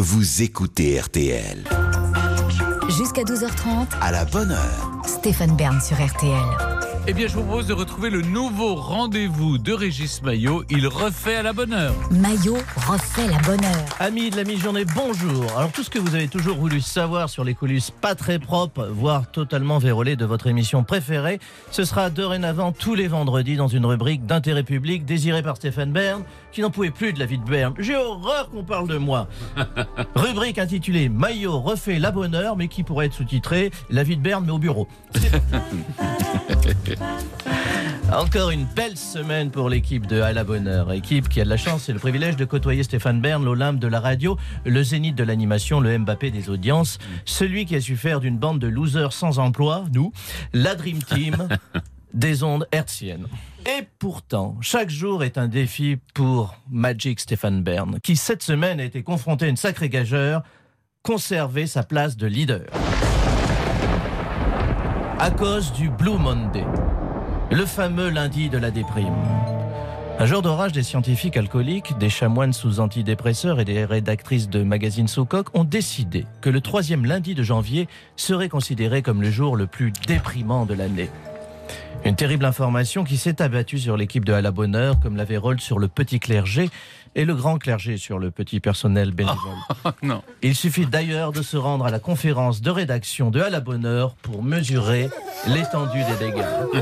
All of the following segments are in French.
Vous écoutez RTL. Jusqu'à 12h30, À la bonne heure. Stéphane Bern sur RTL. Eh bien, je vous propose de retrouver le nouveau rendez-vous de Régis Maillot. Il refait à la bonne heure. Maillot refait la bonne heure. Amis de la mi-journée, bonjour. Alors tout ce que vous avez toujours voulu savoir sur les coulisses pas très propres, voire totalement vérolées de votre émission préférée, ce sera dorénavant tous les vendredis dans une rubrique d'intérêt public désirée par Stéphane Bern, qui n'en pouvait plus de la vie de Bern. J'ai horreur qu'on parle de moi. Rubrique intitulée Maillot refait la bonne heure, mais qui pourrait être sous-titrée La vie de Bern mais au bureau. Encore une belle semaine pour l'équipe de À la bonne heure. Équipe qui a de la chance et le privilège de côtoyer Stéphane Bern, l'Olympe de la radio, le zénith de l'animation, le Mbappé des audiences, celui qui a su faire d'une bande de losers sans emploi, nous, la Dream Team des ondes hertziennes. Et pourtant, chaque jour est un défi pour Magic Stéphane Bern, qui cette semaine a été confronté à une sacrée gageure, conserver sa place de leader. À cause du Blue Monday, le fameux lundi de la déprime. Un jour d'orage, des scientifiques alcooliques, des chamoines sous antidépresseurs et des rédactrices de magazines sous coque ont décidé que le 3e lundi de janvier serait considéré comme le jour le plus déprimant de l'année. Une terrible information qui s'est abattue sur l'équipe de À la bonne heure, comme l'avait Rold sur le petit clergé et le grand clergé sur le petit personnel bénévole. Non. Il suffit d'ailleurs de se rendre à la conférence de rédaction de À la bonne heure pour mesurer l'étendue des dégâts.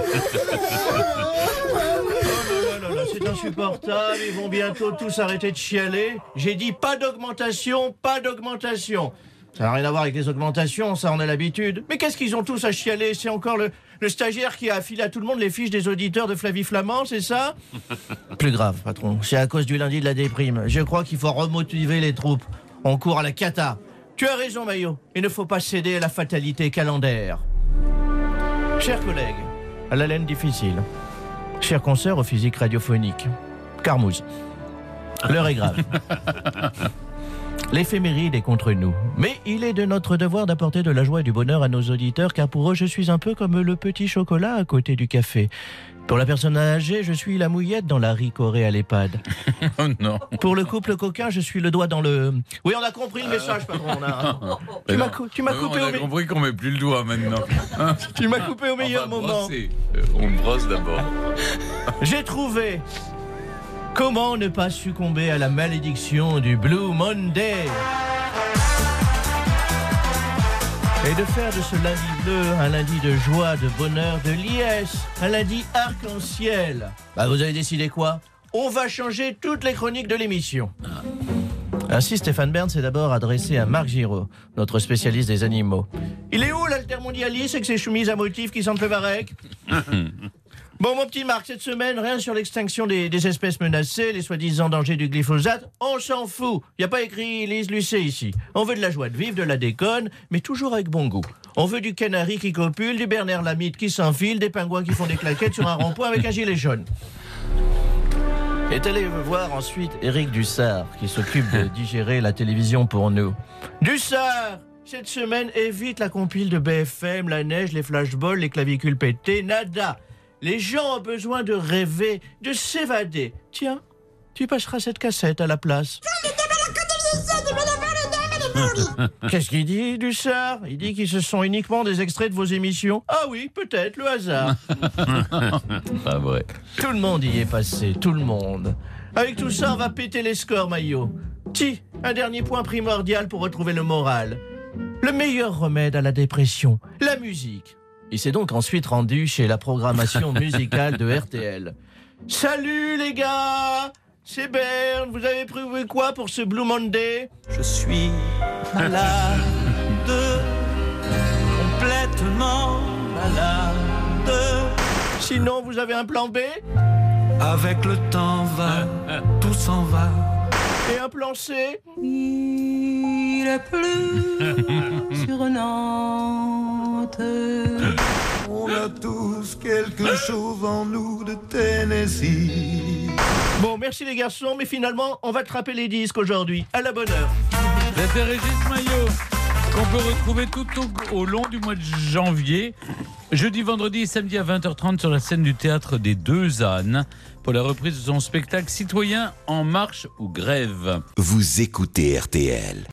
C'est insupportable, ils vont bientôt tous arrêter de chialer. J'ai dit pas d'augmentation, pas d'augmentation. Ça n'a rien à voir avec les augmentations, ça on a l'habitude. Mais qu'est-ce qu'ils ont tous à chialer? C'est encore le stagiaire qui a affilé à tout le monde les fiches des auditeurs de Flavie Flamand, c'est ça? Plus grave, patron, c'est à cause du lundi de la déprime. Je crois qu'il faut remotiver les troupes. On court à la cata. Tu as raison, Maillot. Il ne faut pas céder à la fatalité calendaire. Chers collègues, à la laine difficile. Chers consoeurs au physique radiophonique. Carmouze. L'heure est grave. L'éphéméride est contre nous. Mais il est de notre devoir d'apporter de la joie et du bonheur à nos auditeurs, car pour eux, je suis un peu comme le petit chocolat à côté du café. Pour la personne âgée, je suis la mouillette dans la ricorée à l'EHPAD. Oh non. Pour le couple coquin, je suis le doigt dans le... Oui, on a compris le message, patron. Tu m'as coupé On a compris qu'on met plus le doigt maintenant. Tu m'as coupé au meilleur moment. Brosser. On brosse d'abord. J'ai trouvé... Comment ne pas succomber à la malédiction du Blue Monday et de faire de ce lundi bleu un lundi de joie, de bonheur, de liesse, un lundi arc-en-ciel. Bah vous avez décidé quoi? On va changer toutes les chroniques de l'émission. Ainsi, Stéphane Bern s'est d'abord adressé à Marc Giraud, notre spécialiste des animaux. Il est où l'altermondialiste avec ses chemises à motifs qui sentent le varech? Bon, mon petit Marc, cette semaine, rien sur l'extinction des espèces menacées, les soi-disant dangers du glyphosate, on s'en fout. Il n'y a pas écrit Lise Lucet ici. On veut de la joie de vivre, de la déconne, mais toujours avec bon goût. On veut du canari qui copule, du Bernard Lamite qui s'enfile, des pingouins qui font des claquettes sur un rond-point avec un gilet jaune. Est allé voir ensuite Éric Dussard, qui s'occupe de digérer la télévision pour nous. Dussard! Cette semaine, évite la compile de BFM, la neige, les flashballs, les clavicules pétées, nada. Les gens ont besoin de rêver, de s'évader. Tiens, tu passeras cette cassette à la place. Qu'est-ce qu'il dit, Dussard? Il dit qu'ils se sont uniquement des extraits de vos émissions. Ah oui, peut-être, le hasard. Pas vrai. Tout le monde y est passé, tout le monde. Avec tout ça, on va péter les scores, Maillot. Ti, un dernier point primordial pour retrouver le moral. Le meilleur remède à la dépression, la musique. Il s'est donc ensuite rendu chez la programmation musicale de RTL. Salut les gars, c'est Bern, vous avez prévu quoi pour ce Blue Monday? Je suis malade, complètement malade. Sinon, vous avez un plan B? Avec le temps va, tout s'en va. Et un plan C? Il a plu sur Nantes. On a tous quelque chose en nous de Tennessee. Bon, merci les garçons, mais finalement, on va attraper les disques aujourd'hui. À la bonne heure. C'était Régis Maillot, qu'on peut retrouver tout au long du mois de janvier, jeudi, vendredi et samedi à 20h30 sur la scène du théâtre des Deux Ânes pour la reprise de son spectacle Citoyens en marche ou grève. Vous écoutez RTL.